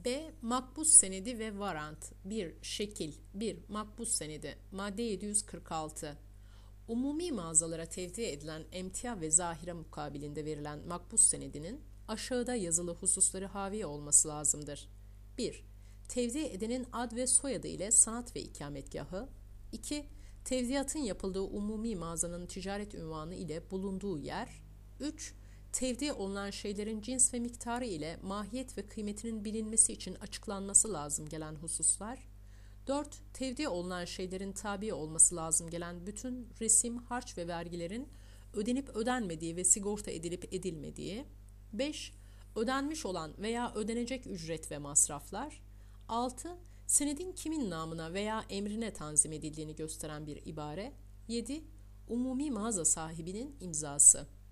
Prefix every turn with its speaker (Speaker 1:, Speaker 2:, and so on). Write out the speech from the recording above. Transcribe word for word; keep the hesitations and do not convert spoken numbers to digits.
Speaker 1: B. Makbuz senedi ve varant. bir. Şekil. bir. Makbuz senedi. Madde yedi yüz kırk altı. Umumi mağazalara tevdi edilen emtia ve zahire mukabilinde verilen makbuz senedinin aşağıda yazılı hususları havi olması lazımdır. bir. Tevdi edenin ad ve soyadı ile sanat ve ikametgahı. iki. Tevdiatın yapıldığı umumi mağazanın ticaret ünvanı ile bulunduğu yer. üç. Tevdi olunan şeylerin cins ve miktarı ile mahiyet ve kıymetinin bilinmesi için açıklanması lazım gelen hususlar. dört. Tevdi olunan şeylerin tabi olması lazım gelen bütün resim, harç ve vergilerin ödenip ödenmediği ve sigorta edilip edilmediği. beş. Ödenmiş olan veya ödenecek ücret ve masraflar. altı. Senedin kimin namına veya emrine tanzim edildiğini gösteren bir ibare. yedi. Umumi mağaza sahibinin imzası.